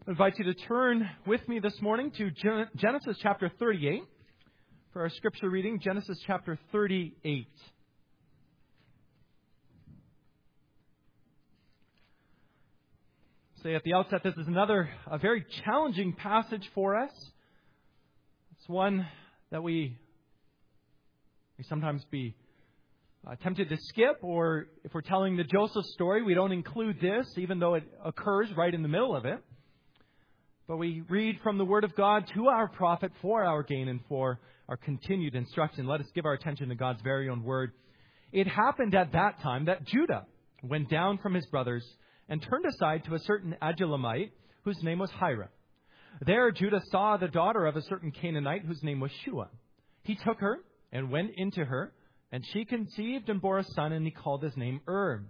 I invite you to turn with me this morning to Genesis chapter 38 for our scripture reading, Genesis chapter 38. Say at the outset, this is a very challenging passage for us. It's one that we sometimes be tempted to skip, or if we're telling the Joseph story, we don't include this, even though it occurs right in the middle of it. But we read from the Word of God to our prophet for our gain and for our continued instruction. Let us give our attention to God's very own Word. It happened at that time that Judah went down from his brothers and turned aside to a certain Adullamite whose name was Hira. There Judah saw the daughter of a certain Canaanite whose name was Shua. He took her and went into her, and she conceived and bore a son, and he called his name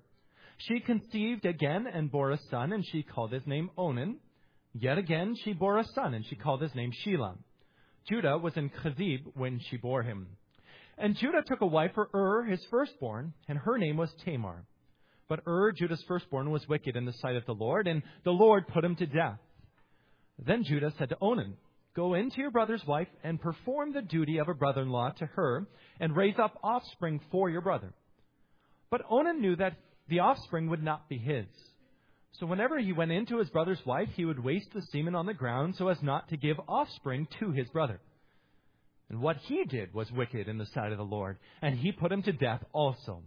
She conceived again and bore a son, and she called his name Onan. Yet again she bore a son, and she called his name Shelah. Judah was in Chezib when she bore him. And Judah took a wife for his firstborn, and her name was Tamar. But Judah's firstborn, was wicked in the sight of the Lord, and the Lord put him to death. Then Judah said to Onan, "Go into your brother's wife and perform the duty of a brother-in-law to her, and raise up offspring for your brother." But Onan knew that the offspring would not be his. So whenever he went into his brother's wife, he would waste the semen on the ground so as not to give offspring to his brother. And what he did was wicked in the sight of the Lord, and he put him to death also.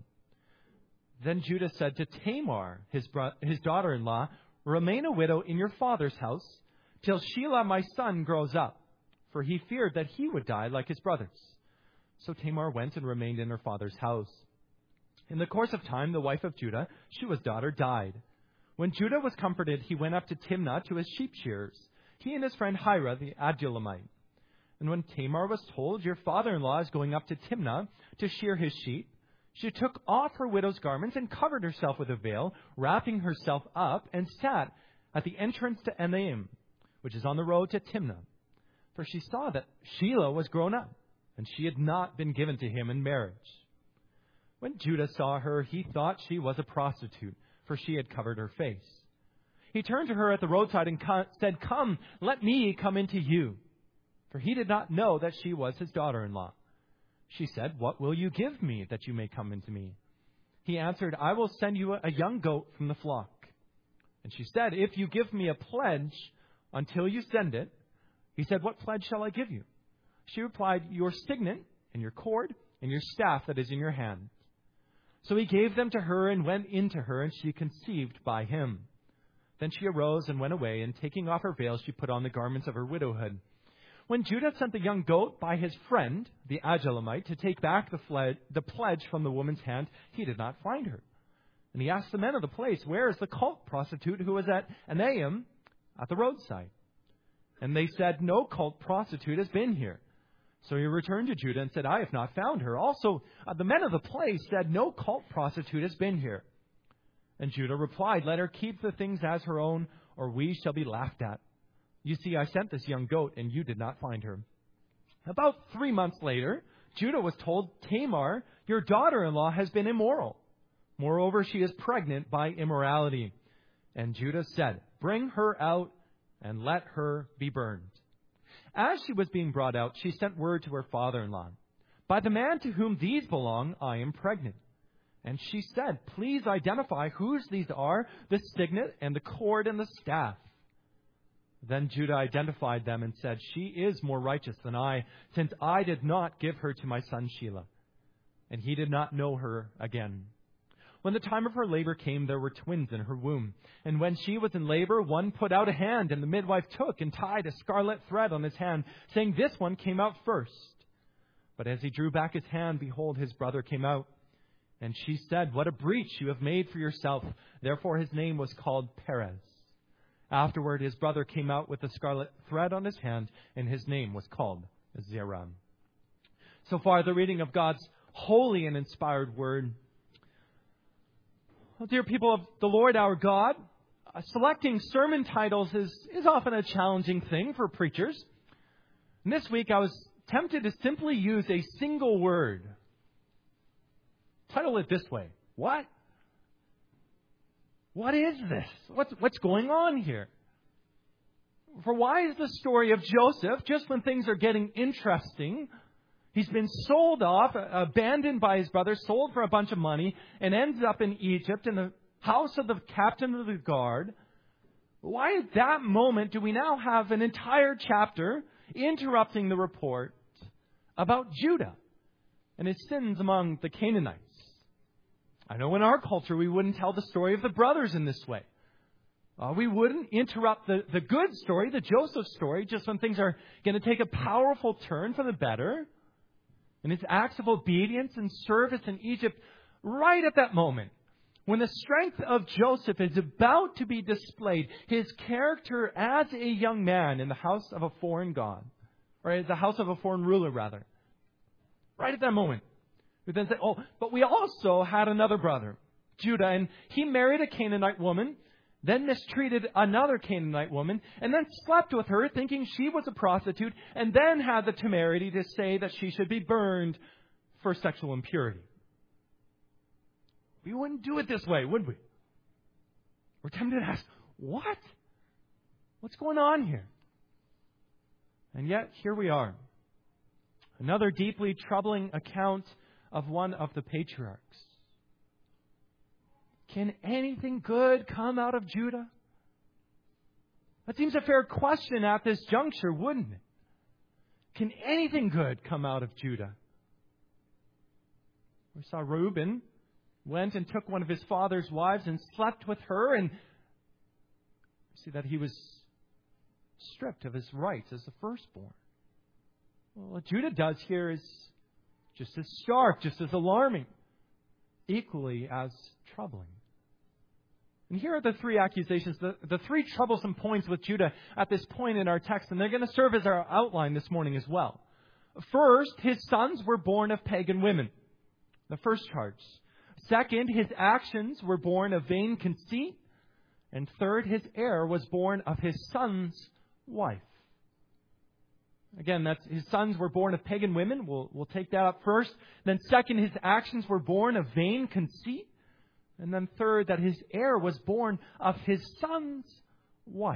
Then Judah said to Tamar, his daughter-in-law, "Remain a widow in your father's house till Shelah my son grows up," for he feared that he would die like his brothers. So Tamar went and remained in her father's house. In the course of time, the wife of Judah, Shua's daughter, died. When Judah was comforted, he went up to Timnah to his sheep shearers, he and his friend Hira the Adullamite. And when Tamar was told, "Your father-in-law is going up to Timnah to shear his sheep," she took off her widow's garments and covered herself with a veil, wrapping herself up, and sat at the entrance to Enaim, which is on the road to Timnah. For she saw that Shelah was grown up, and she had not been given to him in marriage. When Judah saw her, he thought she was a prostitute, for she had covered her face. He turned to her at the roadside and said, "Come, let me come into you." For he did not know that she was his daughter-in-law. She said, "What will you give me that you may come into me?" He answered, "I will send you a young goat from the flock." And she said, "If you give me a pledge until you send it." He said, "What pledge shall I give you?" She replied, "Your signet and your cord and your staff that is in your hand." So he gave them to her and went into her, and she conceived by him. Then she arose and went away, and taking off her veil, she put on the garments of her widowhood. When Judah sent the young goat by his friend, the Adullamite, to take back the pledge from the woman's hand, he did not find her. And he asked the men of the place, "Where is the cult prostitute who was at Enaim at the roadside?" And they said, "No cult prostitute has been here." So he returned to Judah and said, "I have not found her." Also, the men of the place said, "No cult prostitute has been here." And Judah replied, "Let her keep the things as her own, or we shall be laughed at. You see, I sent this young goat, and you did not find her." About 3 months later, Judah was told, "Tamar, your daughter-in-law, has been immoral. Moreover, she is pregnant by immorality." And Judah said, "Bring her out and let her be burned." As she was being brought out, she sent word to her father-in-law, "By the man to whom these belong, I am pregnant." And she said, "Please identify whose these are, the signet and the cord and the staff." Then Judah identified them and said, "She is more righteous than I, since I did not give her to my son Shelah." And he did not know her again. When the time of her labor came, there were twins in her womb. And when she was in labor, one put out a hand, and the midwife took and tied a scarlet thread on his hand, saying, "This one came out first." But as he drew back his hand, behold, his brother came out. And she said, "What a breach you have made for yourself." Therefore his name was called Perez. Afterward, his brother came out with a scarlet thread on his hand, and his name was called Zerah. So far, the reading of God's holy and inspired word. Well, dear people of the Lord our God, selecting sermon titles is often a challenging thing for preachers. And this week, I was tempted to simply use a single word. Title it this way: What? What is this? What's going on here? For why is the story of Joseph, just when things are getting interesting, he's been sold off, abandoned by his brothers, sold for a bunch of money, and ends up in Egypt in the house of the captain of the guard. Why at that moment do we now have an entire chapter interrupting the report about Judah and his sins among the Canaanites? I know in our culture we wouldn't tell the story of the brothers in this way. We wouldn't interrupt the good story, the Joseph story, just when things are going to take a powerful turn for the better. And his acts of obedience and service in Egypt right at that moment, when the strength of Joseph is about to be displayed, his character as a young man in the house of a foreign god, or the house of a foreign ruler, rather. Right at that moment, we then say, but we also had another brother, Judah, and he married a Canaanite woman, then mistreated another Canaanite woman, and then slept with her, thinking she was a prostitute, and then had the temerity to say that she should be burned for sexual impurity. We wouldn't do it this way, would we? We're tempted to ask, what? What's going on here? And yet, here we are. Another deeply troubling account of one of the patriarchs. Can anything good come out of Judah? That seems a fair question at this juncture, wouldn't it? Can anything good come out of Judah? We saw Reuben went and took one of his father's wives and slept with her, and see that he was stripped of his rights as the firstborn. Well, what Judah does here is just as stark, just as alarming, equally as troubling. And here are the three accusations, the three troublesome points with Judah at this point in our text, and they're going to serve as our outline this morning as well. First, his sons were born of pagan women. The first charge. Second, his actions were born of vain conceit. And third, his heir was born of his son's wife. Again, that's his sons were born of pagan women. We'll take that up first. Then second, his actions were born of vain conceit. And then third, that his heir was born of his son's wife.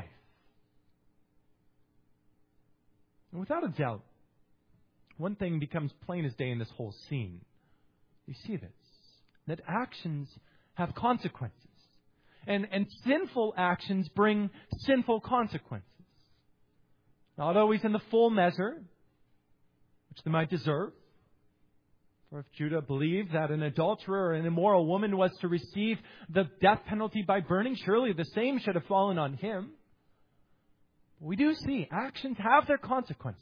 And without a doubt, one thing becomes plain as day in this whole scene. You see this, that actions have consequences. And sinful actions bring sinful consequences. Not always in the full measure, which they might deserve. For if Judah believed that an adulterer or an immoral woman was to receive the death penalty by burning, surely the same should have fallen on him. But we do see actions have their consequences.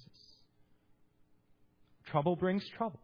Trouble brings trouble.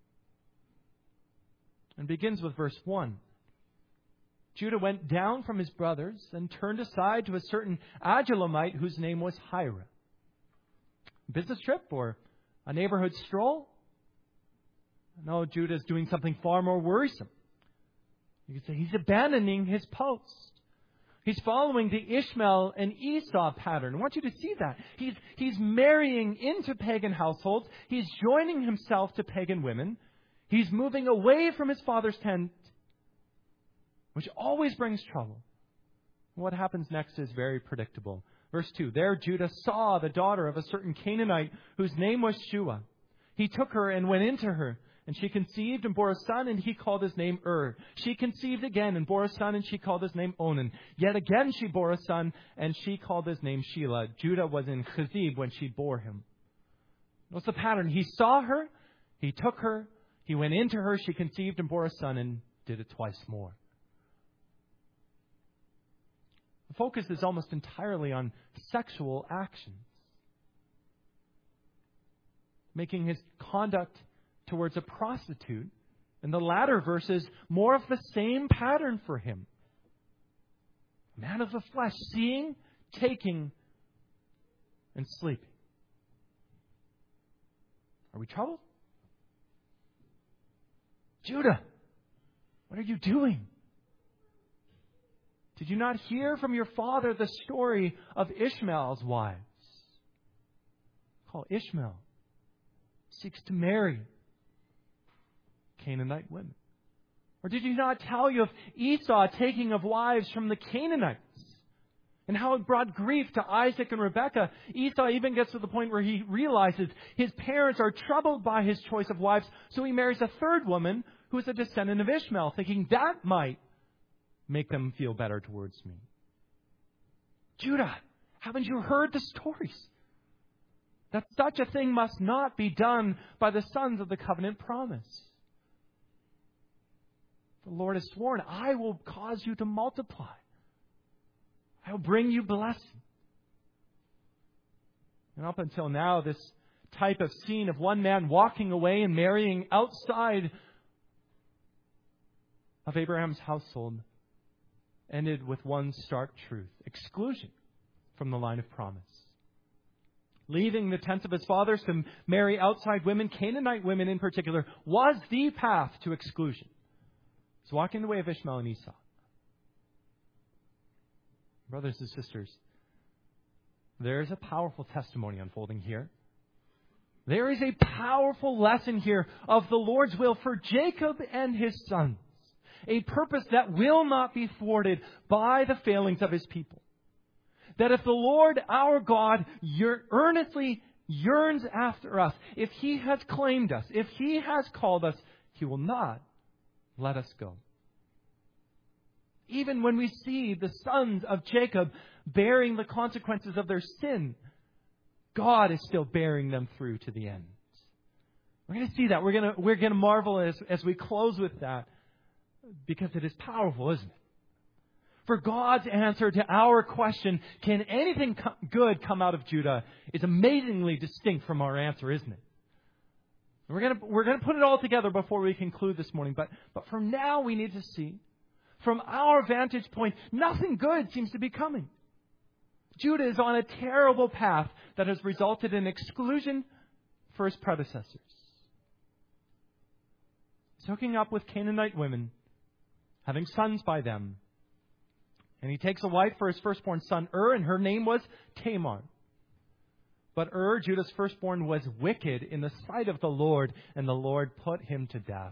And begins with verse 1. Judah went down from his brothers and turned aside to a certain Adullamite whose name was Hira. Business trip or a neighborhood stroll? No, Judah is doing something far more worrisome. You could say he's abandoning his post. He's following the Ishmael and Esau pattern. I want you to see that. He's marrying into pagan households. He's joining himself to pagan women. He's moving away from his father's tent, which always brings trouble. What happens next is very predictable. Verse 2, there Judah saw the daughter of a certain Canaanite whose name was Shua. He took her and went into her. And she conceived and bore a son, and he called his name She conceived again and bore a son, and she called his name Onan. Yet again she bore a son, and she called his name Shelah. Judah was in Chezib when she bore him. What's the pattern? He saw her, he took her, he went into her, she conceived and bore a son, and did it twice more. The focus is almost entirely on sexual actions, making his conduct towards a prostitute, in the latter verses, more of the same pattern for him. Man of the flesh, seeing, taking, and sleeping. Are we troubled? Judah, what are you doing? Did you not hear from your father the story of Ishmael's wives? Call Ishmael seeks to marry Canaanite women. Or did he not tell you of Esau taking of wives from the Canaanites? and how it brought grief to Isaac and Rebekah. Esau even gets to the point where he realizes his parents are troubled by his choice of wives, so he marries a third woman who is a descendant of Ishmael, thinking that might make them feel better towards me. Judah, haven't you heard the stories? That such a thing must not be done by the sons of the covenant promise. The Lord has sworn, I will cause you to multiply. I will bring you blessing. And up until now, this type of scene of one man walking away and marrying outside of Abraham's household ended with one stark truth: exclusion from the line of promise. Leaving the tents of his fathers to marry outside women, Canaanite women in particular, was the path to exclusion. It's walking the way of Ishmael and Esau. Brothers and sisters, there's a powerful testimony unfolding here. There is a powerful lesson here of the Lord's will for Jacob and his sons. A purpose that will not be thwarted by the failings of his people. That if the Lord our God earnestly yearns after us, if He has claimed us, if He has called us, He will not let us go. Even when we see the sons of Jacob bearing the consequences of their sin, God is still bearing them through to the end. We're going to see that. We're going to marvel as we close with that, because it is powerful, isn't it? For God's answer to our question, can anything good come out of Judah, is amazingly distinct from our answer, isn't it? We're going to put it all together before we conclude this morning. But for now, we need to see, from our vantage point, nothing good seems to be coming. Judah is on a terrible path that has resulted in exclusion for his predecessors. He's hooking up with Canaanite women, having sons by them. And he takes a wife for his firstborn son, and her name was Tamar. But Judah's firstborn, was wicked in the sight of the Lord, and the Lord put him to death.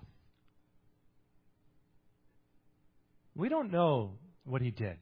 We don't know what he did.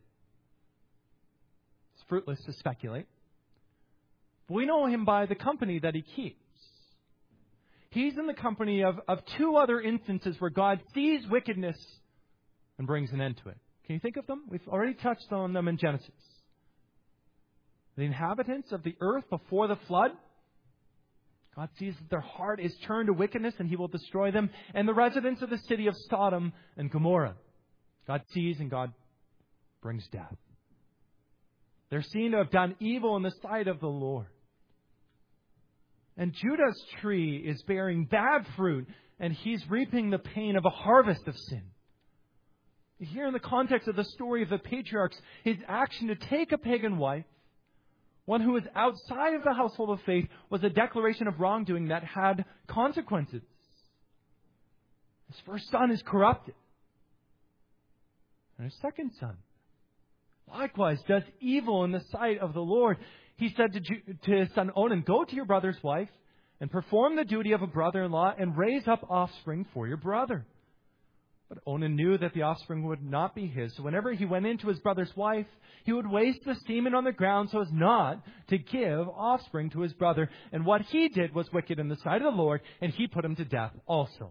It's fruitless to speculate. But we know him by the company that he keeps. He's in the company of two other instances where God sees wickedness and brings an end to it. Can you think of them? We've already touched on them in Genesis. The inhabitants of the earth before the flood, God sees that their heart is turned to wickedness and He will destroy them. And the residents of the city of Sodom and Gomorrah, God sees and God brings death. They're seen to have done evil in the sight of the Lord. And Judah's tree is bearing bad fruit, and he's reaping the pain of a harvest of sin. Here in the context of the story of the patriarchs, his action to take a pagan wife, one who was outside of the household of faith, was a declaration of wrongdoing that had consequences. His first son is corrupted. And his second son, likewise, does evil in the sight of the Lord. He said to his son Onan, "Go to your brother's wife and perform the duty of a brother-in-law and raise up offspring for your brother." But Onan knew that the offspring would not be his. So whenever he went into his brother's wife, he would waste the semen on the ground so as not to give offspring to his brother. And what he did was wicked in the sight of the Lord, and He put him to death also.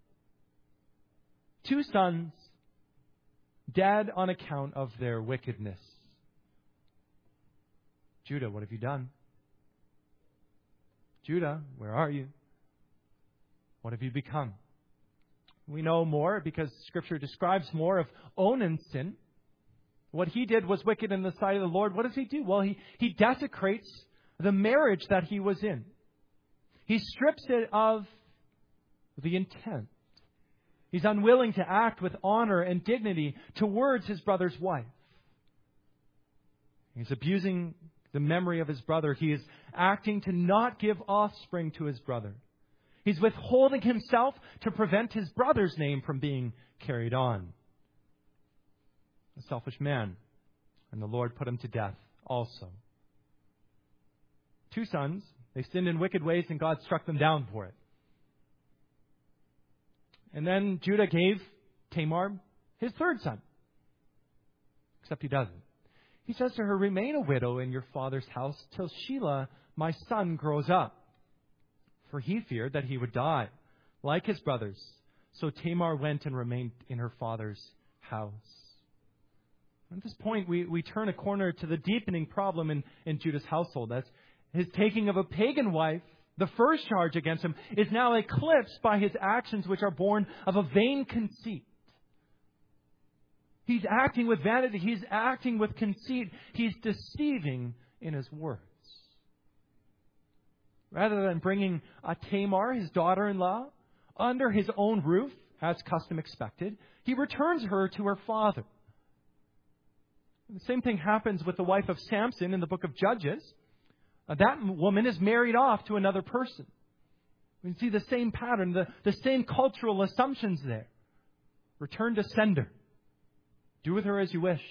Two sons dead on account of their wickedness. Judah, what have you done? Judah, where are you? What have you become? We know more because Scripture describes more of Onan's sin. What he did was wicked in the sight of the Lord. What does he do? Well, he desecrates the marriage that he was in. He strips it of the intent. He's unwilling to act with honor and dignity towards his brother's wife. He's abusing the memory of his brother. He is acting to not give offspring to his brother. He's withholding himself to prevent his brother's name from being carried on. A selfish man. And the Lord put him to death also. Two sons, they sinned in wicked ways and God struck them down for it. And then Judah gave Tamar his third son. Except he doesn't. He says to her, "Remain a widow in your father's house till Shelah, my son, grows up." For he feared that he would die, like his brothers. So Tamar went and remained in her father's house. At this point, we turn a corner to the deepening problem in Judah's household. That's his taking of a pagan wife. The first charge against him is now eclipsed by his actions, which are born of a vain conceit. He's acting with vanity. He's acting with conceit. He's deceiving in his words. Rather than bringing Tamar, his daughter-in-law, under his own roof, as custom expected, he returns her to her father. The same thing happens with the wife of Samson in the book of Judges. That woman is married off to another person. We see the same pattern, the same cultural assumptions there. Return to sender. Do with her as you wish.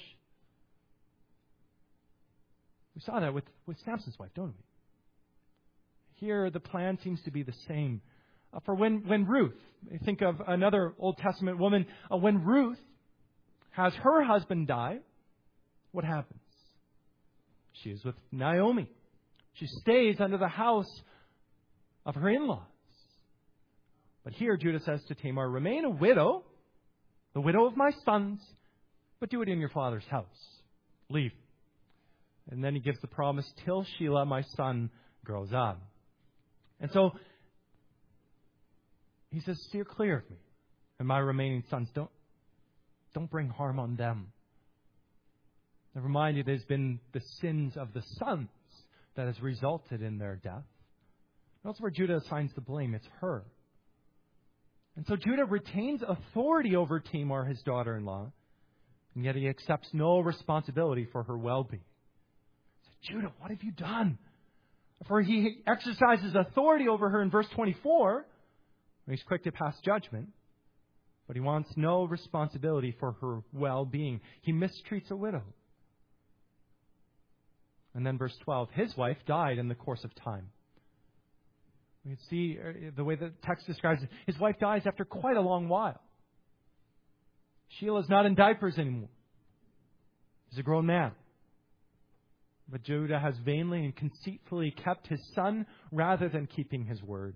We saw that with Samson's wife, don't we? Here, the plan seems to be the same. For when Ruth, think of another Old Testament woman, when Ruth has her husband die, what happens? She is with Naomi. She stays under the house of her in-laws. But here, Judah says to Tamar, "Remain a widow, the widow of my sons, but do it in your father's house. Leave." And then he gives the promise, "Till Shelah, my son, grows up." And so he says, "Steer clear of me and my remaining sons. Don't bring harm on them." Never mind, it has been the sins of the sons that has resulted in their death. That's where Judah assigns the blame. It's her. And so Judah retains authority over Tamar, his daughter-in-law, and yet he accepts no responsibility for her well-being. So, "Judah, what have you done?" For he exercises authority over her in verse 24. He's quick to pass judgment, but he wants no responsibility for her well-being. He mistreats a widow. And then verse 12, his wife died in the course of time. We can see the way the text describes it. His wife dies after quite a long while. Shelah's not in diapers anymore. He's a grown man. But Judah has vainly and conceitfully kept his son rather than keeping his word.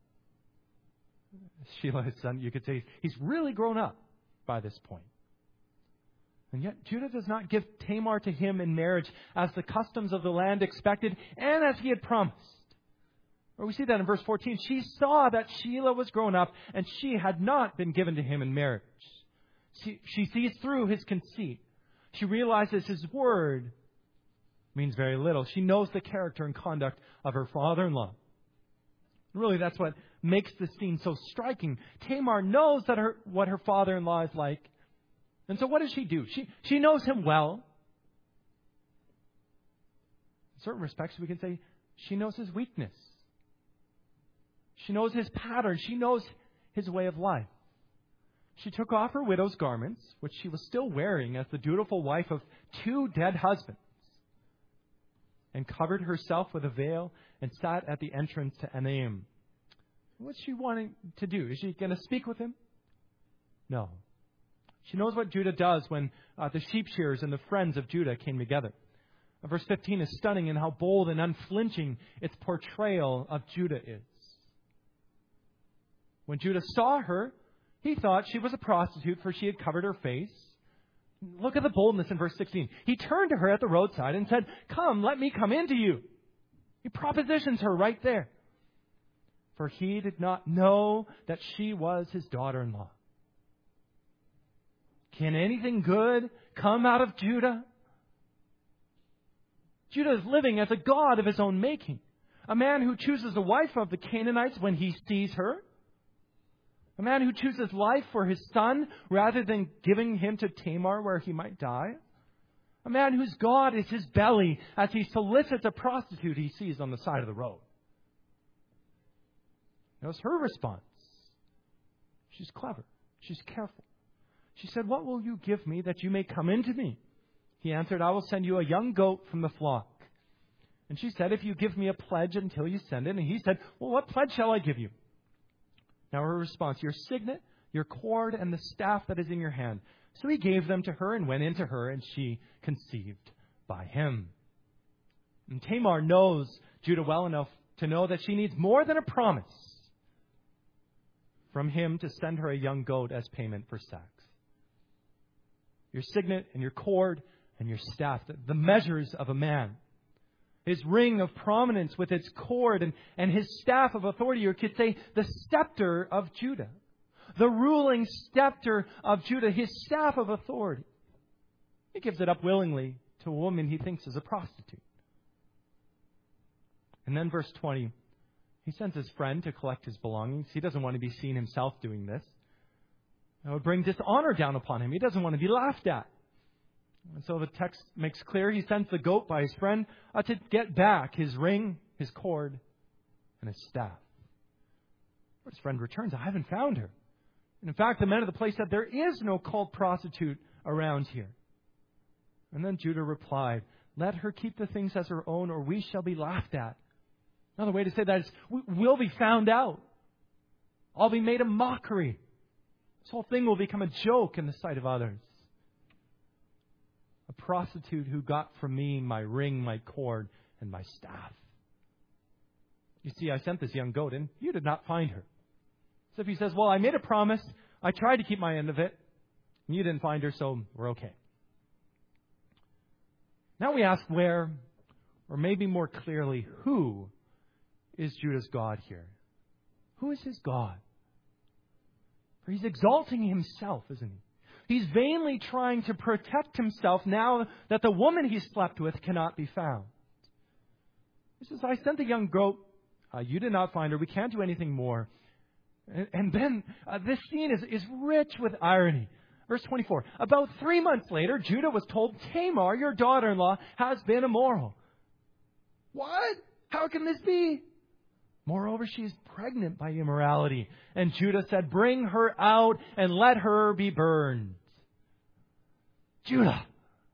Shelah, his son, you could say, he's really grown up by this point. And yet Judah does not give Tamar to him in marriage as the customs of the land expected and as he had promised. Or we see that in verse 14. She saw that Shelah was grown up and she had not been given to him in marriage. She sees through his conceit. She realizes his word means very little. She knows the character and conduct of her father-in-law. Really, that's what makes this scene so striking. Tamar knows that what her father-in-law is like. And so what does she do? She knows him well. In certain respects, we can say she knows his weakness. She knows his pattern. She knows his way of life. She took off her widow's garments, which she was still wearing as the dutiful wife of 2 dead husbands, and covered herself with a veil and sat at the entrance to Enaim. What's she wanting to do? Is she going to speak with him? No. She knows what Judah does when the sheep shearers and the friends of Judah came together. Verse 15 is stunning in how bold and unflinching its portrayal of Judah is. When Judah saw her, he thought she was a prostitute, for she had covered her face. Look at the boldness in verse 16. He turned to her at the roadside and said, "Come, let me come in to you." He propositions her right there. For he did not know that she was his daughter-in-law. Can anything good come out of Judah? Judah is living as a god of his own making. A man who chooses a wife of the Canaanites when he sees her. A man who chooses life for his son rather than giving him to Tamar where he might die. A man whose God is his belly as he solicits a prostitute he sees on the side of the road. Notice her response. She's clever. She's careful. She said, "What will you give me that you may come into me?" He answered, "I will send you a young goat from the flock." And she said, "If you give me a pledge until you send it." And he said, "Well, what pledge shall I give you?" Now her response, "Your signet, your cord, and the staff that is in your hand." So he gave them to her and went into her, and she conceived by him. And Tamar knows Judah well enough to know that she needs more than a promise from him to send her a young goat as payment for sex. Your signet and your cord and your staff, the measures of a man. His ring of prominence with its cord and his staff of authority, or you could say the scepter of Judah. The ruling scepter of Judah, his staff of authority. He gives it up willingly to a woman he thinks is a prostitute. And then verse 20, he sends his friend to collect his belongings. He doesn't want to be seen himself doing this. It would bring dishonor down upon him. He doesn't want to be laughed at. And so the text makes clear he sends the goat by his friend to get back his ring, his cord, and his staff. His friend returns. I haven't found her. And in fact, the men of the place said, there is no cult prostitute around here. And then Judah replied, let her keep the things as her own, or we shall be laughed at. Another way to say that is, we'll be found out. I'll be made a mockery. This whole thing will become a joke in the sight of others. A prostitute who got from me my ring, my cord, and my staff. You see, I sent this young goat, and you did not find her. So if he says, well, I made a promise, I tried to keep my end of it, and you didn't find her, so we're okay. Now we ask where, or maybe more clearly, who is Judah's God here? Who is his God? For he's exalting himself, isn't he? He's vainly trying to protect himself now that the woman he slept with cannot be found. He says, I sent the young goat. You did not find her. We can't do anything more. And then this scene is rich with irony. Verse 24. About 3 months later, Judah was told, Tamar, your daughter-in-law, has been immoral. What? How can this be? Moreover, she is pregnant by immorality. And Judah said, bring her out and let her be burned. Judah.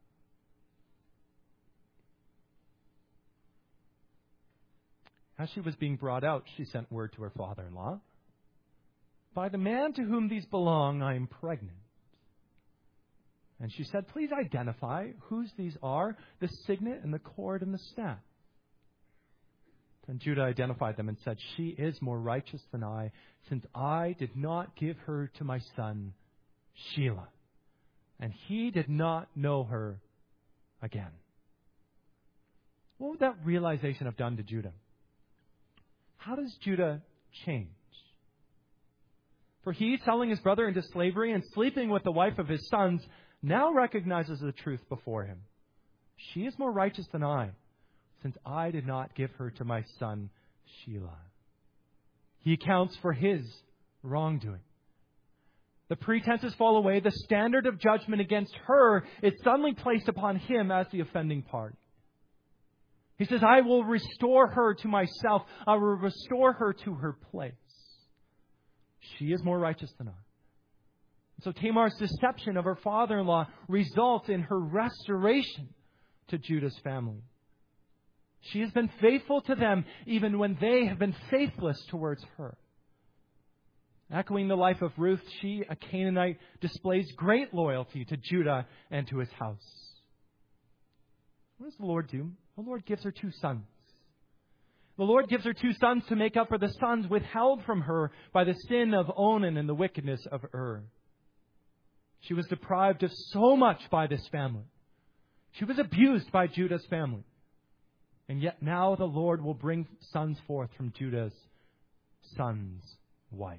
As she was being brought out, she sent word to her father-in-law. By the man to whom these belong, I am pregnant. And she said, please identify whose these are, the signet and the cord and the staff. And Judah identified them and said, she is more righteous than I, since I did not give her to my son, Shelah. And he did not know her again. What would that realization have done to Judah? How does Judah change? For he, selling his brother into slavery and sleeping with the wife of his sons, now recognizes the truth before him. She is more righteous than I, since I did not give her to my son, Shelah. He accounts for his wrongdoing. The pretenses fall away. The standard of judgment against her is suddenly placed upon him as the offending party. He says, I will restore her to myself. I will restore her to her place. She is more righteous than I. So Tamar's deception of her father-in-law results in her restoration to Judah's family. She has been faithful to them even when they have been faithless towards her. Echoing the life of Ruth, she, a Canaanite, displays great loyalty to Judah and to his house. What does the Lord do? The Lord gives her 2 sons. The Lord gives her 2 sons to make up for the sons withheld from her by the sin of Onan and the wickedness of She was deprived of so much by this family. She was abused by Judah's family. And yet now the Lord will bring sons forth from Judah's son's wife.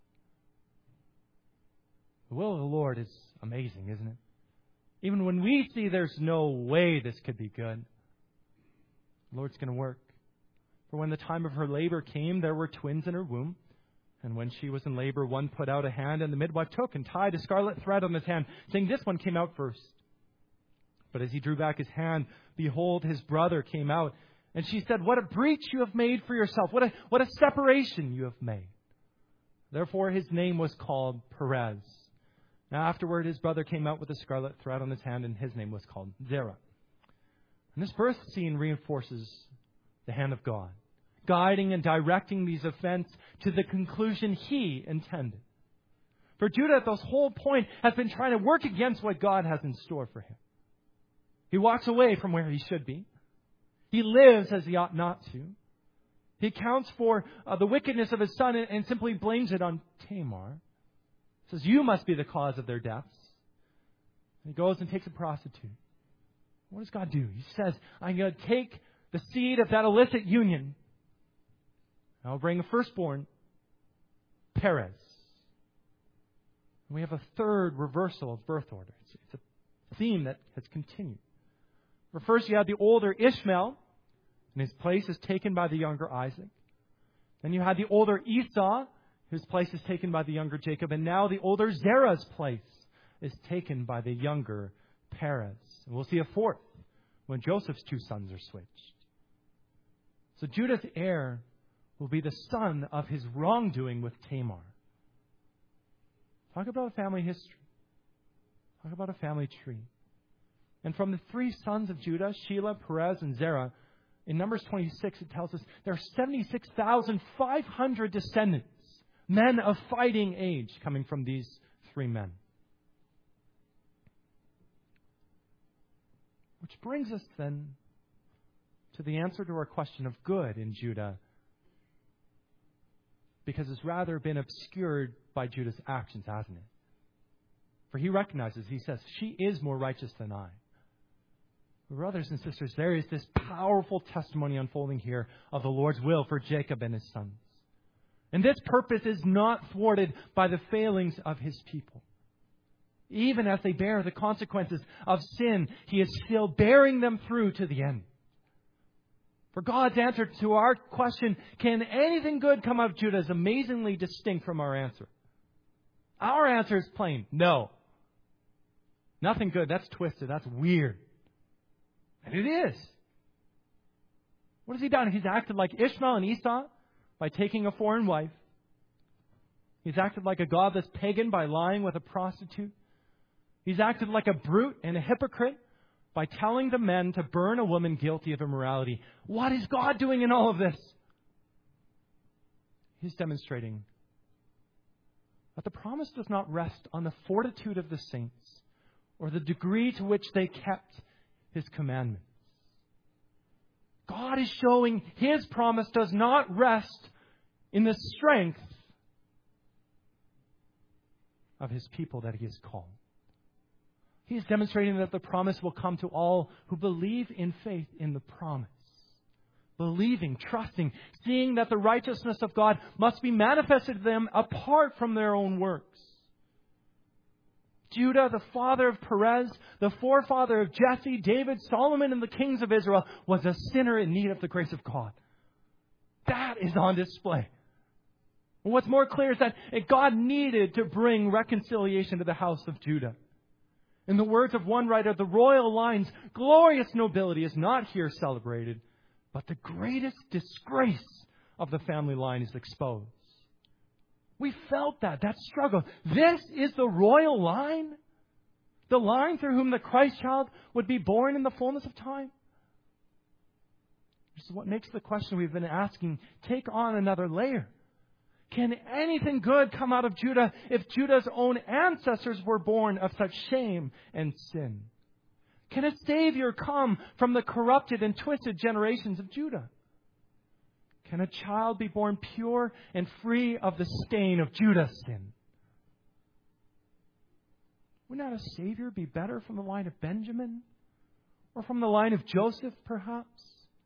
The will of the Lord is amazing, isn't it? Even when we see there's no way this could be good, the Lord's going to work. For when the time of her labor came, there were twins in her womb. And when she was in labor, one put out a hand, and the midwife took and tied a scarlet thread on his hand, saying, this one came out first. But as he drew back his hand, behold, his brother came out. And she said, what a breach you have made for yourself. What a separation you have made. Therefore his name was called Perez. Now afterward his brother came out with a scarlet thread on his hand, and his name was called Zerah. And this birth scene reinforces the hand of God, guiding and directing these events to the conclusion He intended. For Judah at this whole point has been trying to work against what God has in store for him. He walks away from where he should be. He lives as he ought not to. He accounts for the wickedness of his son and simply blames it on Tamar. He says, you must be the cause of their deaths. And he goes and takes a prostitute. What does God do? He says, I'm going to take the seed of that illicit union. I'll bring a firstborn, Perez. And we have a third reversal of birth order. It's a theme that has continued. For first you had the older Ishmael, and his place is taken by the younger Isaac. Then you had the older Esau, whose place is taken by the younger Jacob. And now the older Zerah's place is taken by the younger Perez. And we'll see a fourth when Joseph's two sons are switched. So Judah's heir will be the son of his wrongdoing with Tamar. Talk about a family history. Talk about a family tree. And from the three sons of Judah, Shelah, Perez, and Zerah, in Numbers 26, it tells us there are 76,500 descendants, men of fighting age, coming from these three men. Which brings us then to the answer to our question of good in Judah, because it's rather been obscured by Judah's actions, hasn't it? For he recognizes, he says, she is more righteous than I. Brothers and sisters, there is this powerful testimony unfolding here of the Lord's will for Jacob and his sons. And this purpose is not thwarted by the failings of his people. Even as they bear the consequences of sin, he is still bearing them through to the end. For God's answer to our question, can anything good come out of Judah, is amazingly distinct from our answer. Our answer is plain, no. Nothing good, that's twisted, that's weird. And it is. What has he done? He's acted like Ishmael and Esau by taking a foreign wife. He's acted like a godless pagan by lying with a prostitute. He's acted like a brute and a hypocrite by telling the men to burn a woman guilty of immorality. What is God doing in all of this? He's demonstrating that the promise does not rest on the fortitude of the saints or the degree to which they kept His commandments. God is showing His promise does not rest in the strength of His people that He has called. He is demonstrating that the promise will come to all who believe in faith in the promise. Believing, trusting, seeing that the righteousness of God must be manifested to them apart from their own works. Judah, the father of Perez, the forefather of Jesse, David, Solomon, and the kings of Israel, was a sinner in need of the grace of God. That is on display. And what's more clear is that God needed to bring reconciliation to the house of Judah. In the words of one writer, the royal line's glorious nobility is not here celebrated, but the greatest disgrace of the family line is exposed. We felt that struggle. This is the royal line? The line through whom the Christ child would be born in the fullness of time? This is what makes the question we've been asking take on another layer. Can anything good come out of Judah if Judah's own ancestors were born of such shame and sin? Can a Savior come from the corrupted and twisted generations of Judah? Can a child be born pure and free of the stain of Judah's sin? Would not a Savior be better from the line of Benjamin? Or from the line of Joseph, perhaps?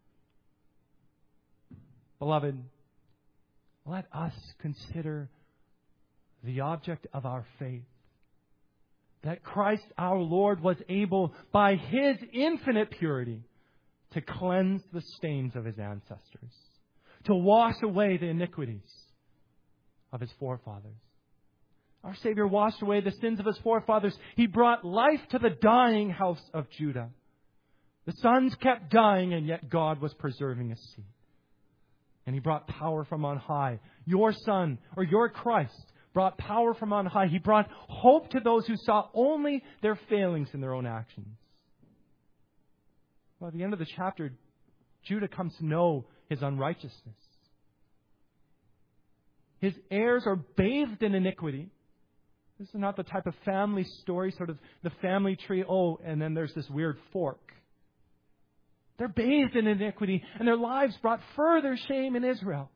Beloved, let us consider the object of our faith. That Christ our Lord was able, by His infinite purity, to cleanse the stains of His ancestors, to wash away the iniquities of His forefathers. Our Savior washed away the sins of His forefathers. He brought life to the dying house of Judah. The sons kept dying, and yet God was preserving His seed. And He brought power from on high. Your Son, or your Christ, brought power from on high. He brought hope to those who saw only their failings in their own actions. Well, at the end of the chapter, Judah comes to know his unrighteousness. His heirs are bathed in iniquity. This is not the type of family story, sort of the family tree. Oh, and then there's this weird fork. They're bathed in iniquity, and their lives brought further shame in Israel.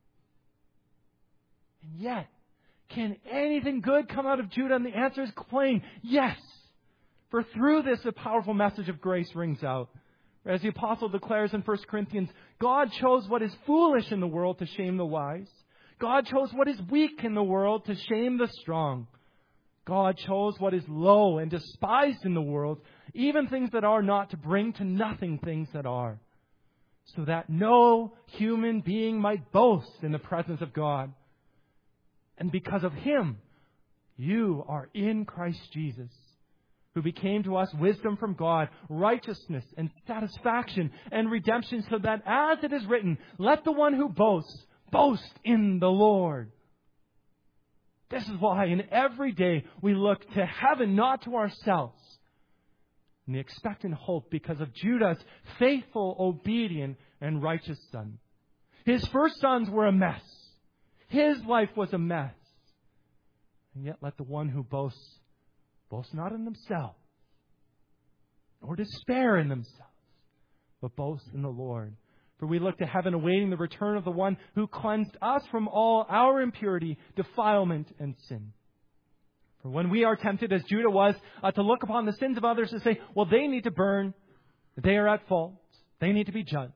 And yet, can anything good come out of Judah? And the answer is plain, yes. For through this, a powerful message of grace rings out. As the apostle declares in 1 Corinthians, God chose what is foolish in the world to shame the wise. God chose what is weak in the world to shame the strong. God chose what is low and despised in the world, even things that are not, to bring to nothing things that are, so that no human being might boast in the presence of God. And because of Him, you are in Christ Jesus, who became to us wisdom from God, righteousness and satisfaction and redemption, so that as it is written, let the one who boasts, boast in the Lord. This is why in every day we look to heaven, not to ourselves, in the expectant hope because of Judah's faithful, obedient, and righteous son. His first sons were a mess. His life was a mess. And yet let the one who boasts, boast not in themselves, nor despair in themselves, but boast in the Lord. For we look to heaven, awaiting the return of the one who cleansed us from all our impurity, defilement, and sin. For when we are tempted, as Judah was, to look upon the sins of others and say, well, they need to burn, they are at fault, they need to be judged,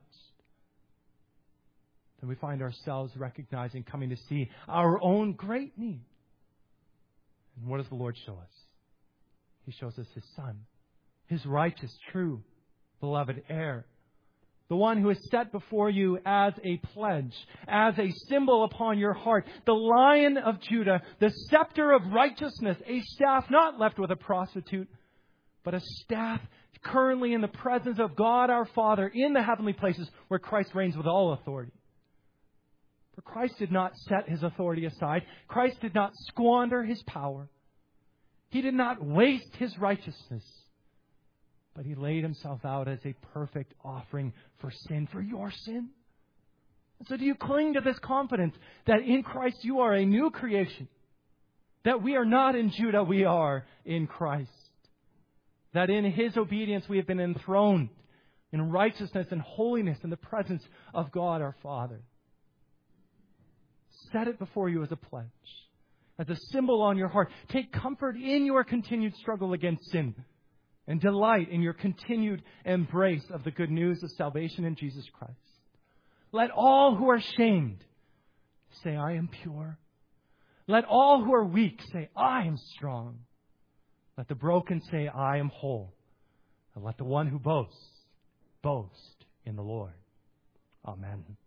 then we find ourselves recognizing, coming to see our own great need. And what does the Lord show us? He shows us His Son, His righteous, true, beloved heir. The one who is set before you as a pledge, as a symbol upon your heart. The Lion of Judah, the scepter of righteousness, a staff not left with a prostitute, but a staff currently in the presence of God our Father in the heavenly places where Christ reigns with all authority. For Christ did not set His authority aside. Christ did not squander His power. He did not waste His righteousness. But He laid Himself out as a perfect offering for sin, for your sin. And so do you cling to this confidence that in Christ you are a new creation? That we are not in Judah, we are in Christ. That in His obedience we have been enthroned in righteousness and holiness in the presence of God our Father. Set it before you as a pledge, as a symbol on your heart. Take comfort in your continued struggle against sin, and delight in your continued embrace of the good news of salvation in Jesus Christ. Let all who are shamed say, I am pure. Let all who are weak say, I am strong. Let the broken say, I am whole. And let the one who boasts, boast in the Lord. Amen.